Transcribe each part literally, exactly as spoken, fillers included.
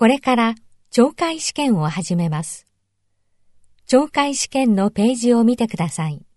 これから懲戒試験を始めます。懲戒試験のページを見てください。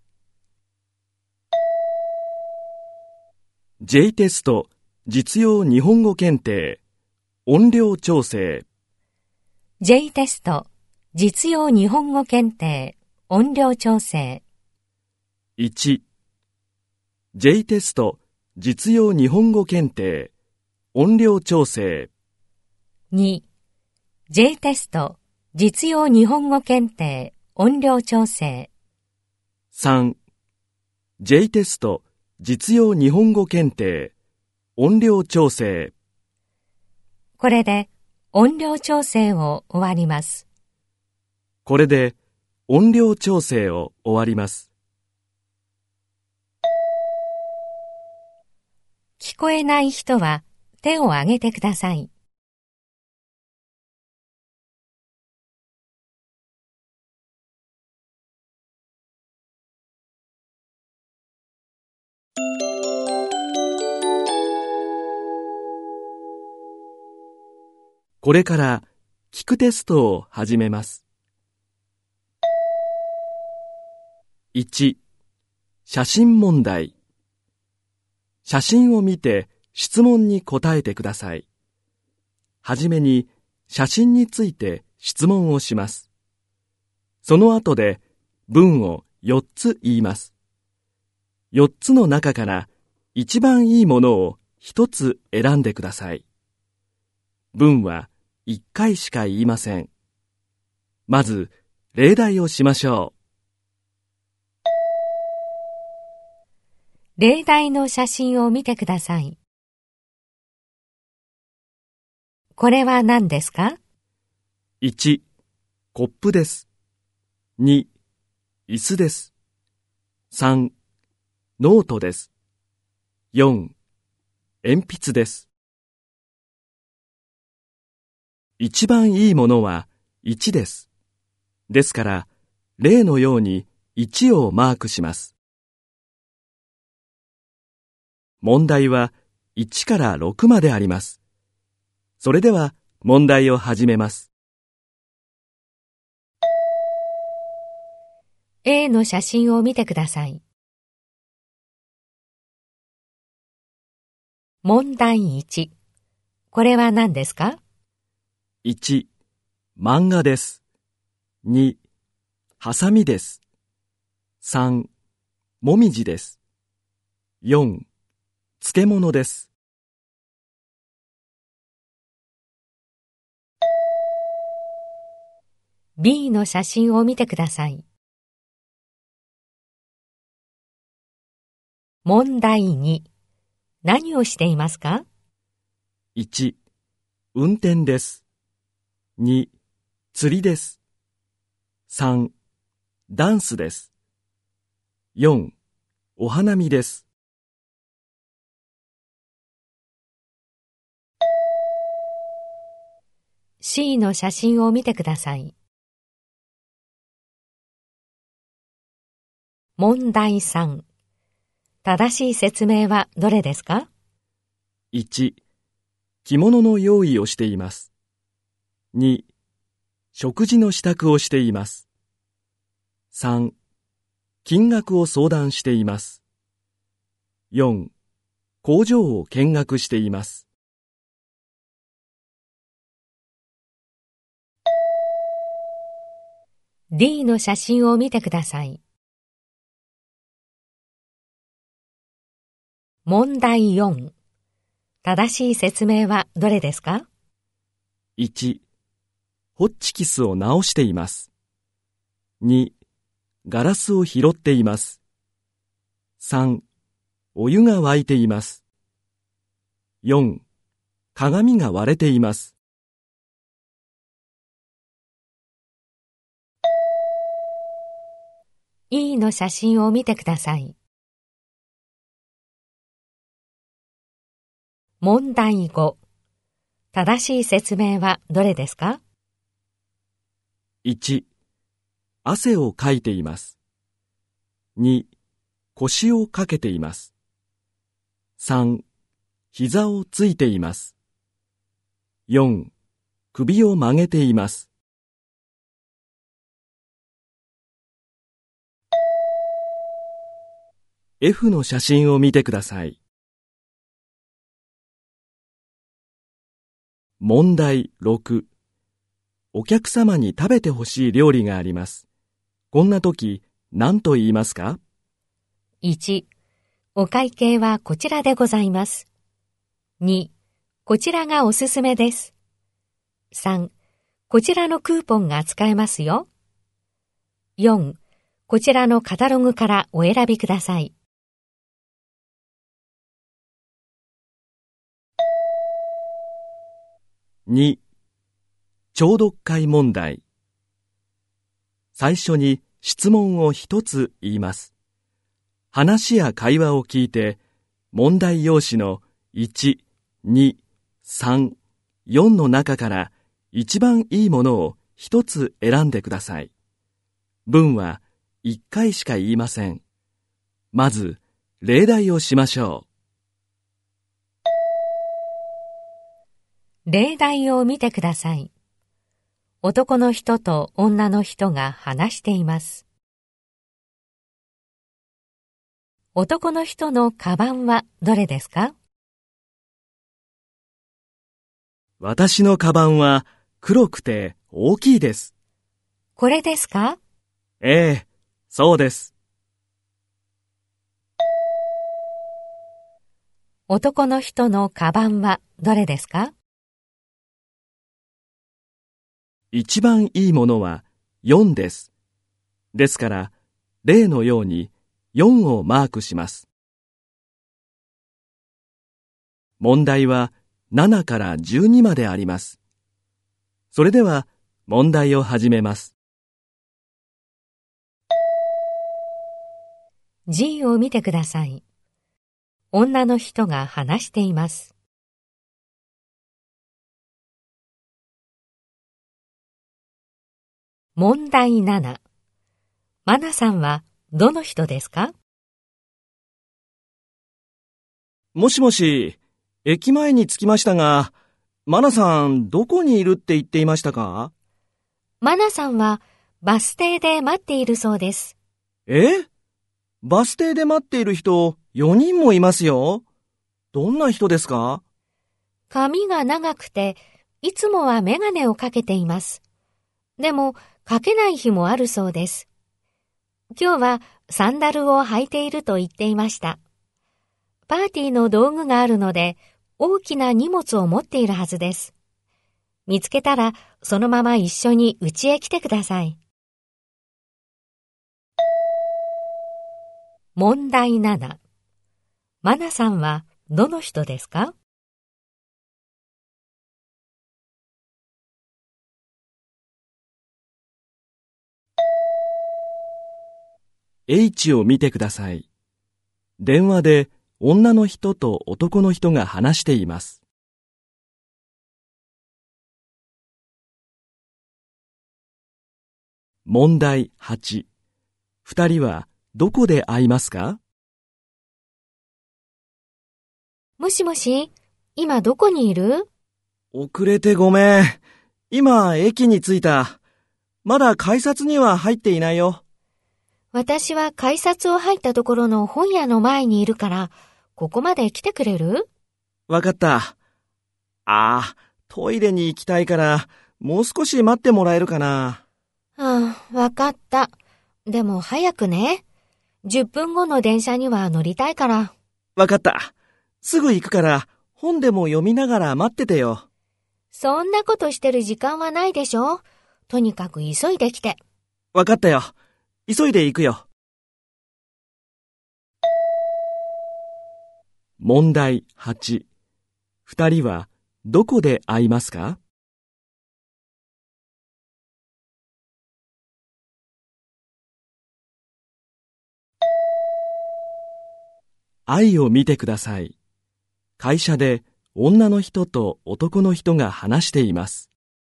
J テスト実用日本語検定音量調整 J テスト実用日本語検定音量調整いち. J テスト実用日本語検定音量調整に. J テスト実用日本語検定音量調整さん. J テスト実用日本語検定音量調整。 これで音量調整を終わります。 これで音量調整を終わります。 聞こえない人は手を挙げてください。 これから聞くテストを始めます。いち. 写真問題。写真を見て質問に答えてください。はじめに写真について質問をします。その後で文をよっつ言います。よっつの中から一番いいものをひとつ選んでください。文はいっかいしか言いません。まず例題をしましょう。 例題の写真を見てください。これは何ですか？ いち. コップです。に. 椅子です。さん. ノートです。よん. 鉛筆です。一番いいものはいちです。ですから、例のようにいちをマークします。問題はいちからろくまであります。それでは問題を始めます。 A の写真を見てください。問題いち。これは何ですか？ いち. 漫画です。に. ハサミです。さん. もみじです。よん. 漬物です。 B の写真を見てください。問題に。何をしていますか？ いち. 運転です。に. 釣りです。さん. ダンスです。よん. お花見です。 C の写真を見てください。問題さん。正しい説明はどれですか？ いち. 着物の用意をしています。に. 食事の支度をしています。さん. 金額を相談しています。よん. 工場を見学しています。 D の写真を見てください。問題よん。正しい説明はどれですか？ いち. ホッチキスを直しています。に. ガラスを拾っています。さん. お湯が沸いています。よん. 鏡が割れています。 E の写真を見てください。問題ご。正しい説明はどれですか？ いち. 汗をかいています。に. 腰をかけています。さん. 膝をついています。よん. 首を曲げています。F の写真を見てください。問題ろく。お客様に食べてほしい料理があります。こんな時、何と言いますか？ いち. お会計はこちらでございます。に. こちらがおすすめです。さん. こちらのクーポンが使えますよ。よん. こちらのカタログからお選びください。 に. 聴読会問題。最初に質問を一つ言います。話や会話を聞いて、問題用紙のいち、に、さん、よんの中から一番いいものを一つ選んでください。文はいっかいしか言いません。まず、例題をしましょう。例題を見てください。男の人と女の人が話しています。男の人のカバンはどれですか？ 私のカバンは黒くて大きいです。 これですか？ ええ、そうです。 男の人のカバンはどれですか？ 一番いいものはよんです。ですから、例のようによんをマークします。問題はななからじゅうにまであります。それでは問題を始めます。 G を見てください。女の人が話しています。問題なな。マナさんはどの人ですか？ もしもし、駅前に着きましたが、マナさんどこにいるって言っていましたか？ マナさんはバス停で待っているそうです。 え？バス停で待っている人よにんもいますよ。どんな人ですか？ 髪が長くて、いつもはメガネをかけています。でも、かけない日もあるそうです。今日はサンダルを履いていると言っていました。パーティーの道具があるので、大きな荷物を持っているはずです。見つけたら、そのまま一緒に家へ来てください。問題なな。マナさんはどの人ですか？ H を見てください。電話で女の人と男の人が話しています。問題はち。二人はどこで会いますか？ もしもし、今どこにいる？ 遅れてごめん。今駅に着いた。まだ改札には入っていないよ。 私は改札を入ったところの本屋の前にいるから、ここまで来てくれる？ わかった。ああ、トイレに行きたいから、もう少し待ってもらえるかな。 ああ、わかった。でも早くね。じゅっぷんごの電車には乗りたいから。 わかった。すぐ行くから、本でも読みながら待っててよ。 そんなことしてる時間はないでしょ。とにかく急いできて。 わかったよ。急いで行くよ。問題はち。二人はどこで会いますか？I を見てください。会社で女の人と男の人が話しています。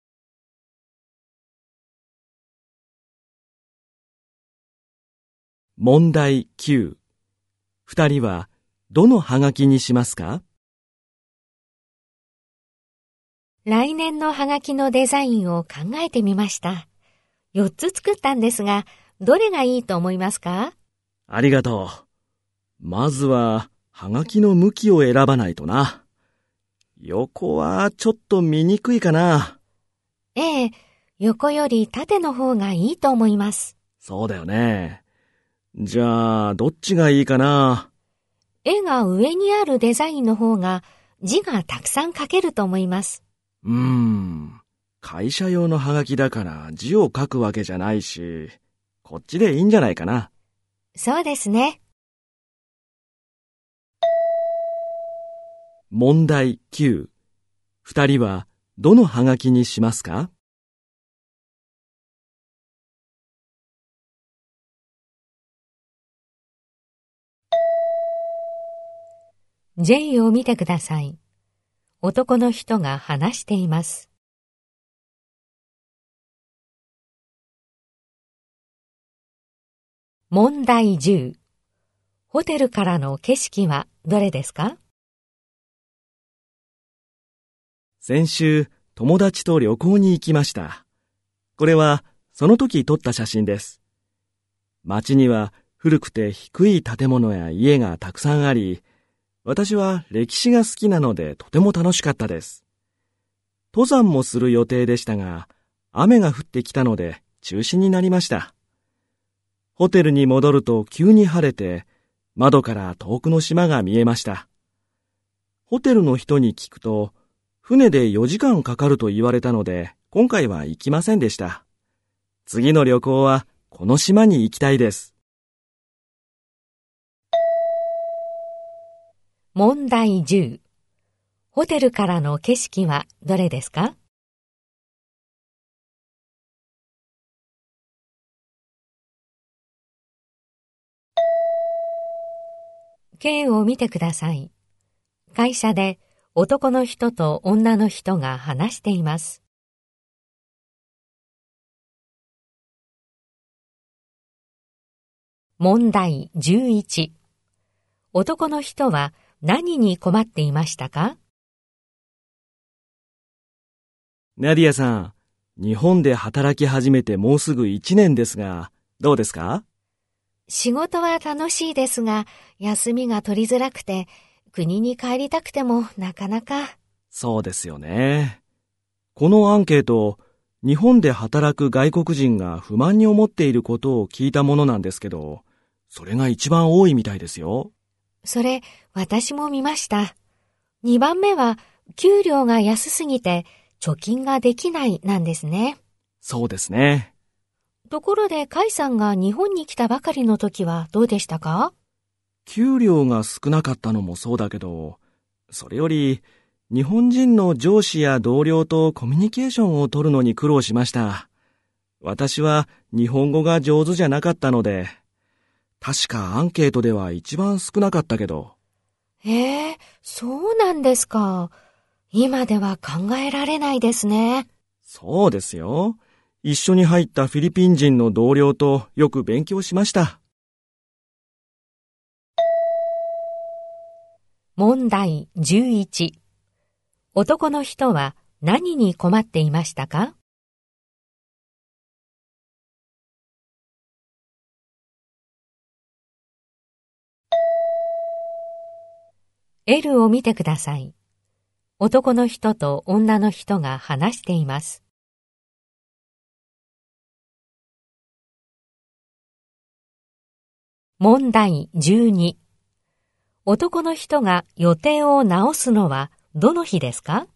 問題きゅう。二人はどのハガキにしますか？ 来年のハガキのデザインを考えてみました。よっつ作ったんですが、どれがいいと思いますか？ ありがとう。まずは、ハガキの向きを選ばないとな。横はちょっと見にくいかな。 ええ、横より縦の方がいいと思います。 そうだよね。じゃあ、どっちがいいかな。 絵が上にあるデザインの方が字がたくさん書けると思います。 うーん。会社用のハガキだから字を書くわけじゃないし、こっちでいいんじゃないかな。 そうですね。 問題きゅう。二人はどのハガキにしますか？ J を見てください。男の人が話しています。問題じゅう。ホテルからの景色はどれですか？ 先週、友達と旅行に行きました。これは、その時撮った写真です。街には古くて低い建物や家がたくさんあり、私は歴史が好きなのでとても楽しかったです。登山もする予定でしたが、雨が降ってきたので中止になりました。ホテルに戻ると急に晴れて、窓から遠くの島が見えました。ホテルの人に聞くと、船でよじかんかかると言われたので、今回は行きませんでした。次の旅行はこの島に行きたいです。 問題じゅう。ホテルからの景色はどれですか？K を見てください。会社で男の人と女の人が話しています。問題じゅういち。男の人は何に困っていましたか？ ナディアさん、日本で働き始めてもうすぐいちねんですが、どうですか？ 仕事は楽しいですが、休みが取りづらくて、国に帰りたくてもなかなか。 そうですよね。このアンケート、日本で働く外国人が不満に思っていることを聞いたものなんですけど、それが一番多いみたいですよ。 それ、私も見ました。にばんめは、給料が安すぎて、貯金ができないなんですね。 そうですね。 ところで、カイさんが日本に来たばかりの時はどうでしたか？ 給料が少なかったのもそうだけど、それより、日本人の上司や同僚とコミュニケーションを取るのに苦労しました。私は日本語が上手じゃなかったので、確かアンケートでは一番少なかったけど。 へえ、そうなんですか。今では考えられないですね。 そうですよ。一緒に入ったフィリピン人の同僚とよく勉強しました。 問題じゅういち。男の人は何に困っていましたか？L を見てください。男の人と女の人が話しています。問題じゅうに。男の人が予定を直すのはどの日ですか？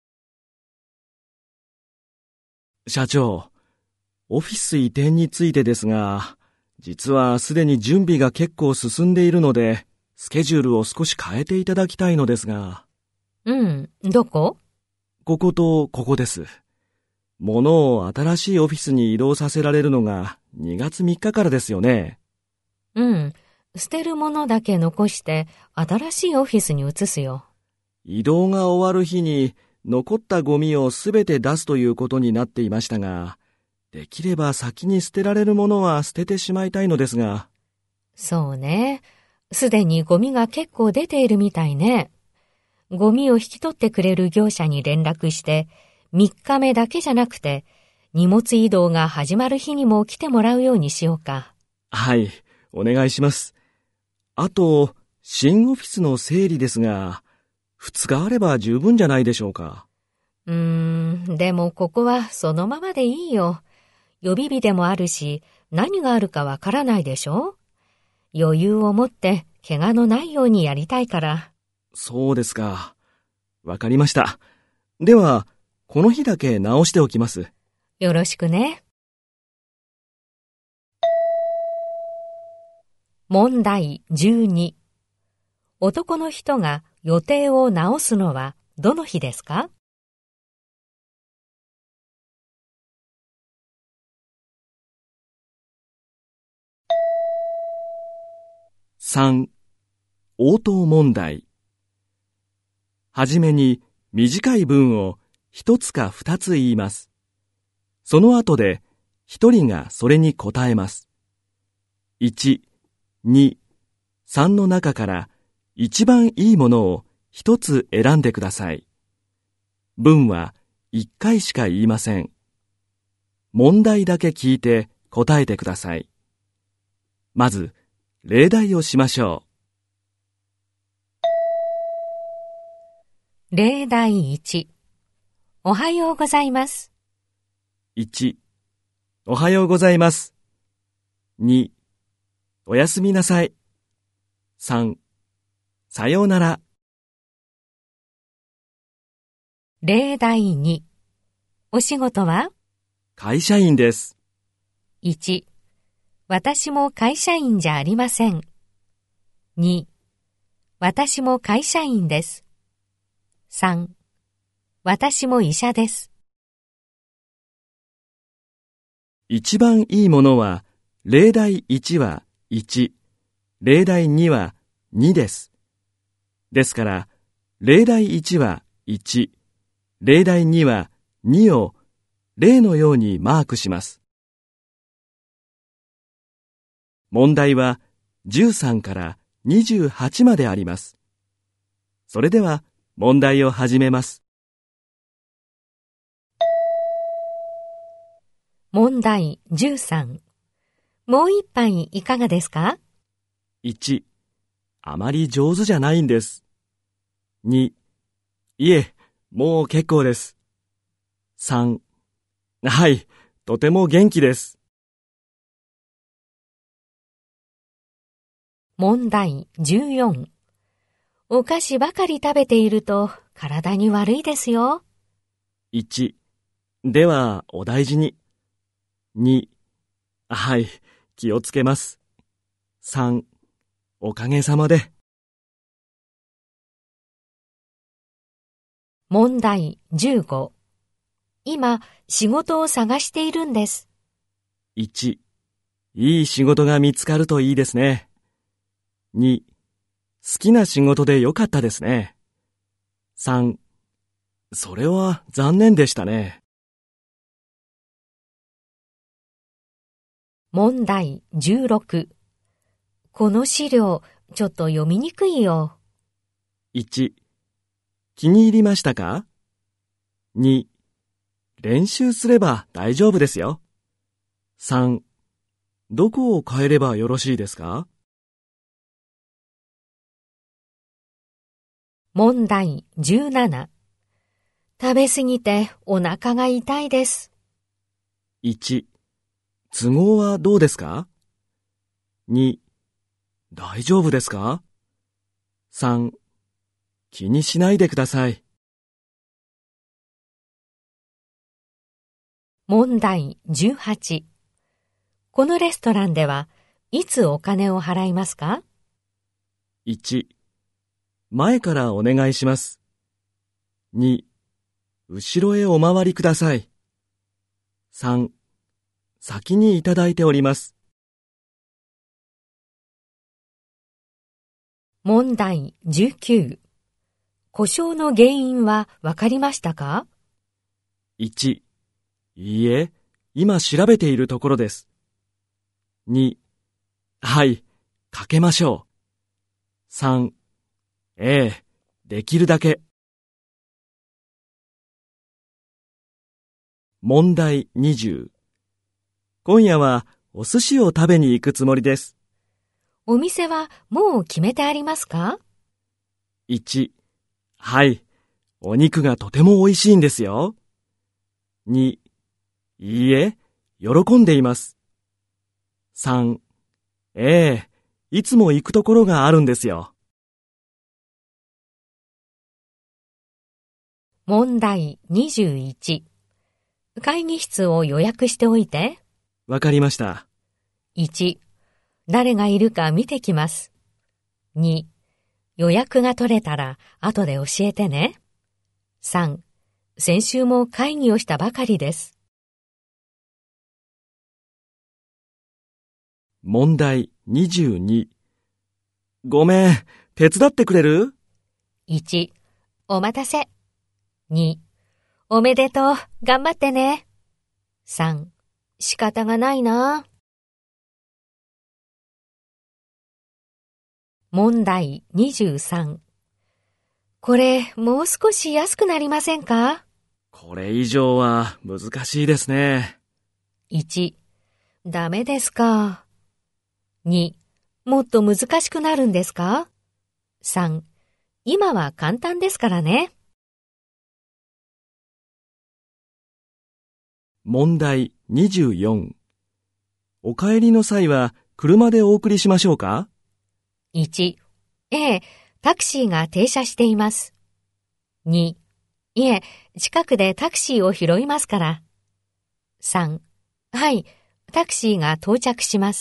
社長、オフィス移転についてですが、実はすでに準備が結構進んでいるので、スケジュールを少し変えていただきたいのですが。 うん、どこ？ こことここです。物を新しいオフィスに移動させられるのがにがつみっかからですよね。 うん、捨てるものだけ残して新しいオフィスに移すよ。 移動が終わる日に残ったゴミをすべて出すということになっていましたが、できれば先に捨てられるものは捨ててしまいたいのですが。 そうね。すでにゴミが結構出ているみたいね。 ゴミを引き取ってくれる業者に連絡して、みっかめだけじゃなくて、荷物移動が始まる日にも来てもらうようにしようか。 はい、お願いします。あと、新オフィスの整理ですが、ふつかあれば十分じゃないでしょうか。 うーん、でもここはそのままでいいよ。予備日でもあるし、何があるかわからないでしょ？余裕を持って怪我のないようにやりたいから。 そうですか。わかりました。では、この日だけ直しておきます。 よろしくね。問題じゅうに。男の人が予定を直すのはどの日ですか？ さん、応答問題。はじめに短い文を一つか二つ言います。その後で一人がそれに答えます。いち、に、さんの中から一番いいものを一つ選んでください。文は一回しか言いません。問題だけ聞いて答えてください。まず、例題をしましょう。例題いち。おはようございます。 いち、おはようございます。に、おやすみなさい。さん、さようなら。 例題に。お仕事は？ 会社員です。 いち、私も会社員じゃありません。に、私も会社員です。さん、私も医者です。 一番いいものは、例題いちはいち、例題にはにです。ですから、例題いちはいち、例題にはにを例のようにマークします。問題はじゅうさんからにじゅうはちまであります。それでは問題を始めます。 問題じゅうさん。もう一杯いかがですか？ いち、あまり上手じゃないんです。に、いえ、もう結構です。さん、はい、とても元気です。 問題じゅうよん。お菓子ばかり食べていると体に悪いですよ。 いち、ではお大事に。に、はい、気をつけます。さん、おかげさまで。 問題じゅうご。今、仕事を探しているんです。 いち、いい仕事が見つかるといいですね。に、好きな仕事でよかったですね。さん、それは残念でしたね。 問題じゅうろく。この資料、ちょっと読みにくいよ。 いち、気に入りましたか？に、練習すれば大丈夫ですよ。さん、どこを変えればよろしいですか？ 問題じゅうなな。食べすぎてお腹が痛いです。 いち、都合はどうですか？に、大丈夫ですか？さん、気にしないでください。 問題じゅうはち。このレストランではいつお金を払いますか？ いち、前からお願いします。に、後ろへお回りください。さん、先にいただいております。 問題じゅうきゅう。故障の原因はわかりましたか？ いち、いいえ、今調べているところです。に、はい、かけましょう。さん、ええ、 できるだけ。問題にじゅう。今夜はお寿司を食べに行くつもりです。 お店はもう決めてありますか？ いち、はい、お肉がとても美味しいんですよ。に、いいえ、喜んでいます。さん、ええ、いつも行くところがあるんですよ。 問題にじゅういち。会議室を予約しておいて。 わかりました。 いち、誰がいるか見てきます。に、予約が取れたら後で教えてね。さん、先週も会議をしたばかりです。 問題にじゅうに。ごめん、手伝ってくれる？ いち、お待たせ。に、おめでとう、頑張ってね。さん、仕方がないな。問題にじゅうさん。これ、もう少し安くなりませんか？ これ以上は難しいですね。 いち、ダメですか。に、もっと難しくなるんですか？さん、今は簡単ですからね。 問題にじゅうよん。お帰りの際は車でお送りしましょうか？ いち、ええ、タクシーが停車しています。に、いえ、近くでタクシーを拾いますから。さん、はい、タクシーが到着します。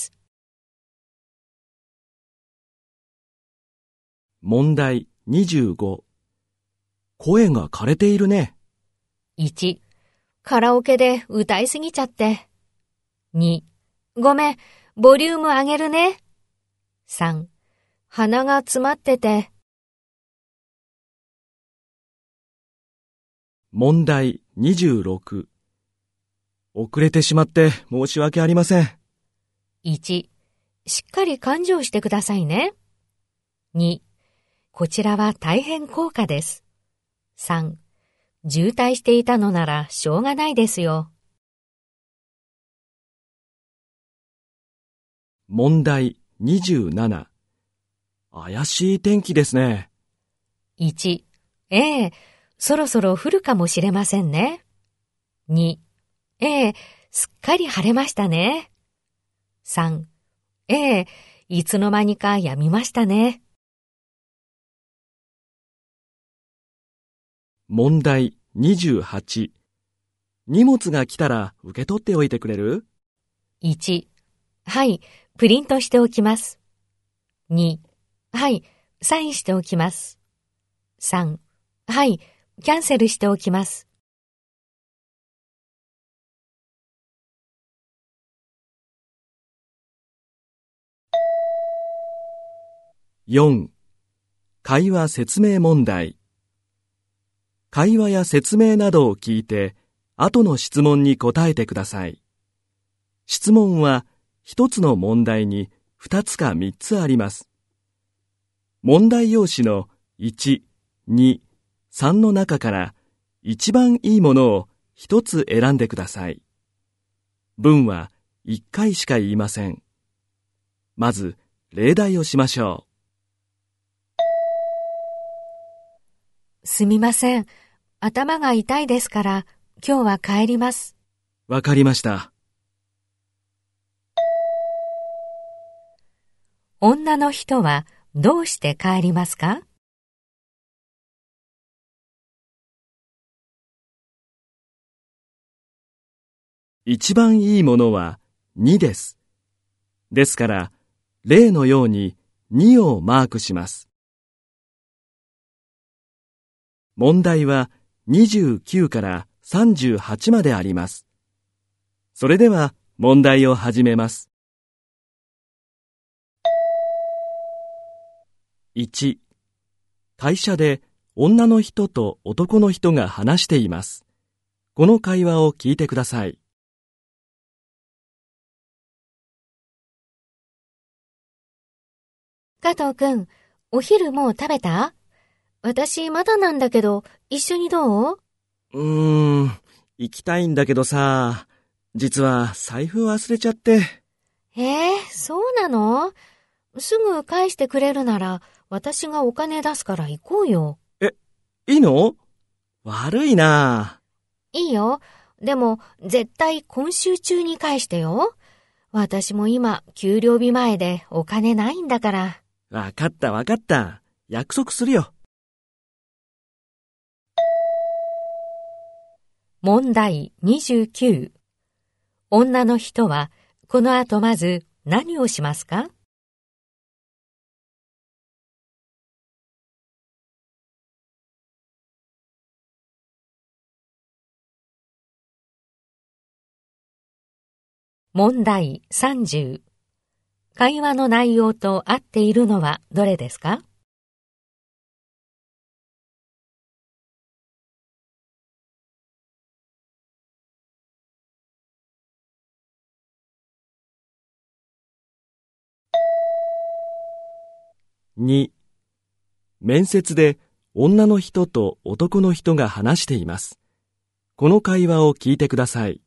問題にじゅうご。声が枯れているね。 いち、カラオケで歌いすぎちゃって。に、ごめん、ボリューム上げるね。さん、鼻が詰まってて。 問題にじゅうろく。遅れてしまって申し訳ありません。 いち、しっかり勘定してくださいね。に、こちらは大変高価です。さん、渋滞していたのならしょうがないですよ。 問題にじゅうなな。怪しい天気ですね。 いち、ええ、そろそろ降るかもしれませんね。に、ええ、すっかり晴れましたね。さん、ええ、いつの間にか止みましたね。 問題にじゅうはち。荷物が来たら受け取っておいてくれる？ いち、はい、プリントしておきます。に、はい、サインしておきます。さん、はい、キャンセルしておきます。 よん、会話説明問題。会話や説明などを聞いて、後の質問に答えてください。質問は一つの問題に二つか三つあります。問題用紙のいち、に、さんの中から一番いいものを一つ選んでください。文はいっかいしか言いません。まず例題をしましょう。すみません。頭が痛いですから、今日は帰ります。 わかりました。 女の人はどうして帰りますか？ 一番いいものはにです。ですから、例のようににをマークします。問題はにじゅうきゅうからさんじゅうはちまであります。それでは問題を始めます。いち、会社で女の人と男の人が話しています。この会話を聞いてください。 加藤くん、お昼もう食べた？ 私まだなんだけど、一緒にどう？ うーん、行きたいんだけどさ、実は財布忘れちゃって。 えー、そうなの？すぐ返してくれるなら、私がお金出すから行こうよ。 え、いいの？悪いな。 いいよ。でも、絶対今週中に返してよ。私も今、給料日前でお金ないんだから。 わかったわかった。約束するよ。 問題にじゅうきゅう。女の人は、この後まず何をしますか？問題さんじゅう。会話の内容と合っているのはどれですか？ に、面接で女の人と男の人が話しています。この会話を聞いてください。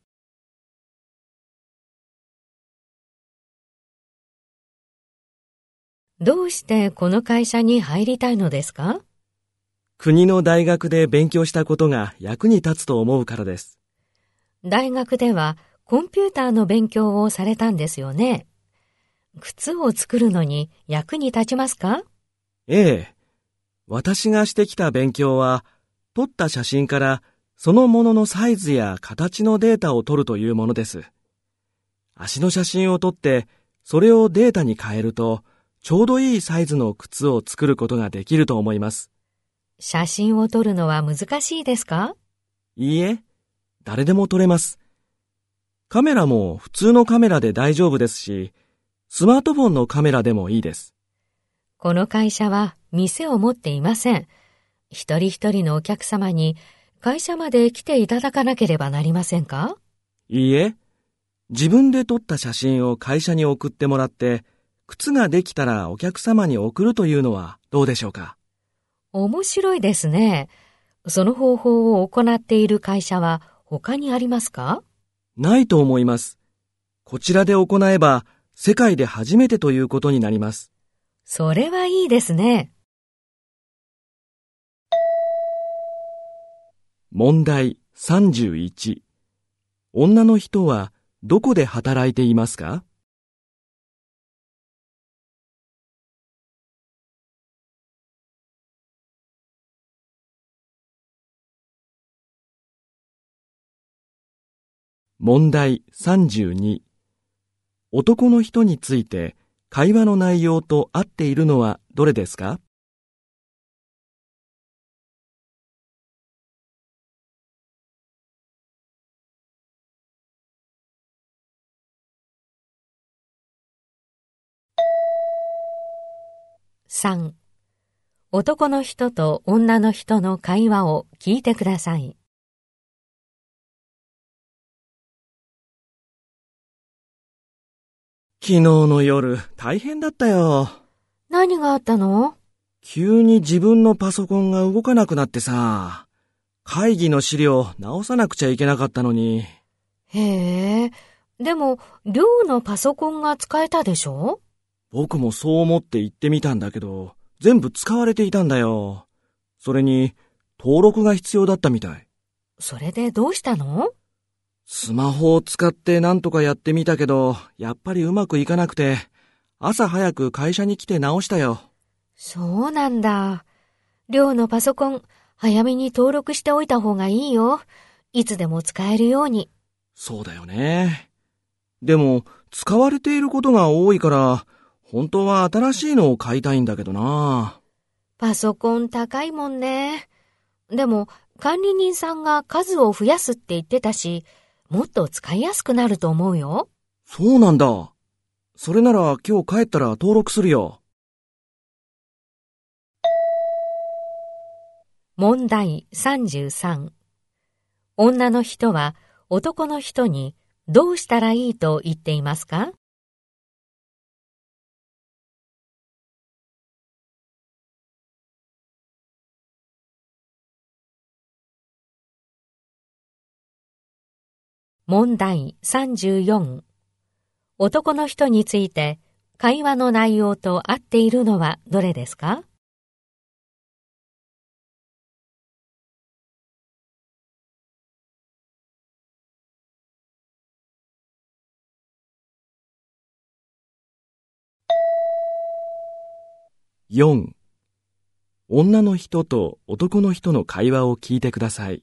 どうしてこの会社に入りたいのですか？ 国の大学で勉強したことが役に立つと思うからです。 大学ではコンピューターの勉強をされたんですよね。靴を作るのに役に立ちますか？ ええ。私がしてきた勉強は、撮った写真からそのもののサイズや形のデータを取るというものです。足の写真を撮って、それをデータに変えると、ちょうどいいサイズの靴を作ることができると思います。 写真を撮るのは難しいですか？ いいえ、誰でも撮れます。カメラも普通のカメラで大丈夫ですし、スマートフォンのカメラでもいいです。 この会社は店を持っていません。一人一人のお客様に会社まで来ていただかなければなりませんか？ いいえ、自分で撮った写真を会社に送ってもらって、靴ができたらお客様に送るというのはどうでしょうか？ 面白いですね。その方法を行っている会社は他にありますか？ ないと思います。こちらで行えば世界で初めてということになります。 それはいいですね。 問題さんじゅういち。女の人はどこで働いていますか？問題さんじゅうに。男の人について会話の内容と合っているのはどれですか？ さん、男の人と女の人の会話を聞いてください。 昨日の夜大変だったよ。 何があったの？ 急に自分のパソコンが動かなくなってさ、会議の資料直さなくちゃいけなかったのに。 へえ、でも寮のパソコンが使えたでしょ？ 僕もそう思って行ってみたんだけど、全部使われていたんだよ。それに登録が必要だったみたい。 それでどうしたの？ スマホを使って何とかやってみたけど、やっぱりうまくいかなくて、朝早く会社に来て直したよ。 そうなんだ。寮のパソコン、早めに登録しておいた方がいいよ。いつでも使えるように。 そうだよね。でも、使われていることが多いから、本当は新しいのを買いたいんだけどな。 パソコン高いもんね。でも、管理人さんが数を増やすって言ってたし、もっと使いやすくなると思うよ。 そうなんだ。それなら今日帰ったら登録するよ。 問題さんじゅうさん。女の人は男の人にどうしたらいいと言っていますか？ 問題さんじゅうよん。男の人について会話の内容と合っているのはどれですか？ よん、女の人と男の人の会話を聞いてください。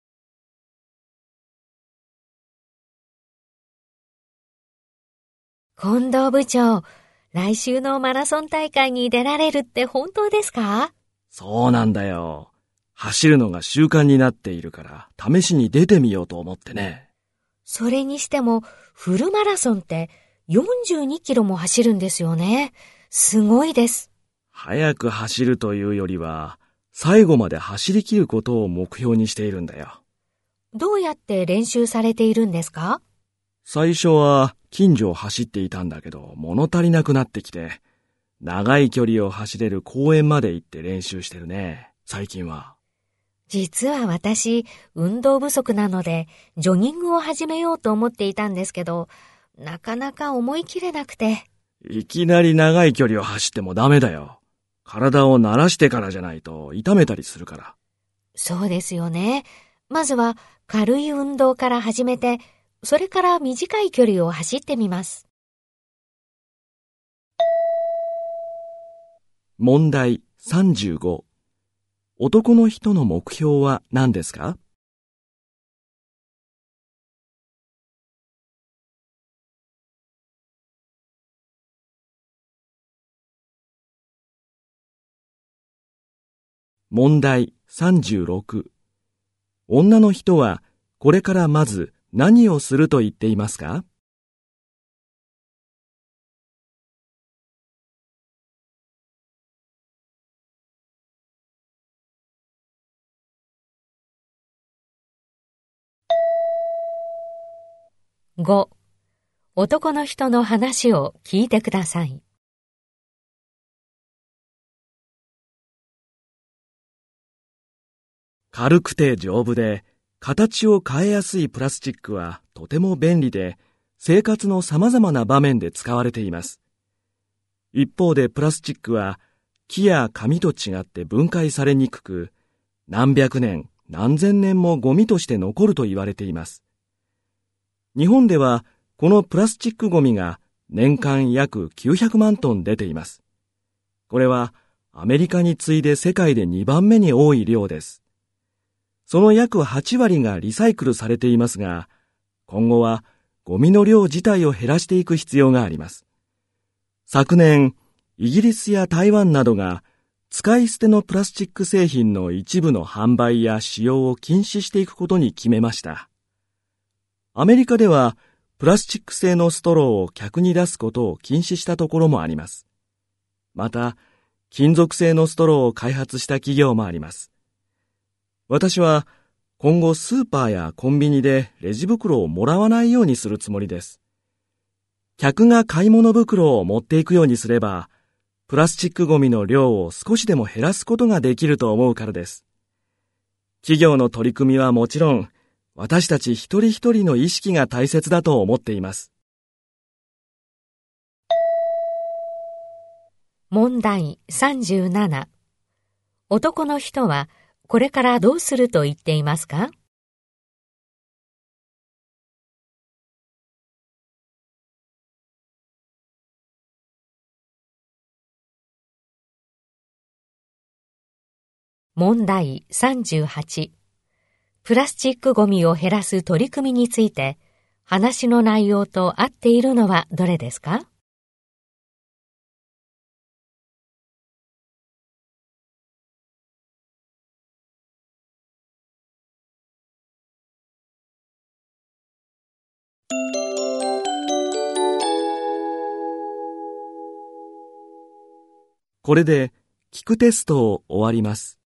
近藤部長、来週のマラソン大会に出られるって本当ですか？ そうなんだよ。走るのが習慣になっているから、試しに出てみようと思ってね。 それにしても、フルマラソンってよんじゅうにキロも走るんですよね。すごいです。 速く走るというよりは、最後まで走り切ることを目標にしているんだよ。 どうやって練習されているんですか？ 最初は近所を走っていたんだけど、物足りなくなってきて、長い距離を走れる公園まで行って練習してるね、最近は。 実は私、運動不足なので、ジョギングを始めようと思っていたんですけど、なかなか思い切れなくて。 いきなり長い距離を走ってもダメだよ。体を慣らしてからじゃないと痛めたりするから。 そうですよね。まずは軽い運動から始めて、それから短い距離を走ってみます。 問題さんじゅうご。男の人の目標は何ですか？問題さんじゅうろく。女の人はこれからまず何をすると言っていますか？ ご、男の人の話を聞いてください。 軽くて丈夫で形を変えやすいプラスチックはとても便利で、生活のさまざまな場面で使われています。一方でプラスチックは木や紙と違って分解されにくく、何百年何千年もゴミとして残ると言われています。日本ではこのプラスチックゴミが年間約きゅうひゃくまんトン出ています。これはアメリカに次いで世界でにばんめに多い量です。その約はちわりがリサイクルされていますが、今後はゴミの量自体を減らしていく必要があります。昨年、イギリスや台湾などが使い捨てのプラスチック製品の一部の販売や使用を禁止していくことに決めました。アメリカではプラスチック製のストローを客に出すことを禁止したところもあります。また、金属製のストローを開発した企業もあります。私は今後スーパーやコンビニでレジ袋をもらわないようにするつもりです。客が買い物袋を持っていくようにすれば、プラスチックゴミの量を少しでも減らすことができると思うからです。企業の取り組みはもちろん、私たち一人一人の意識が大切だと思っています。 問題さんじゅうなな。男の人はこれからどうすると言っていますか？問題さんじゅうはち。プラスチックゴミを減らす取り組みについて、話の内容と合っているのはどれですか？ これで聞くテストを終わります。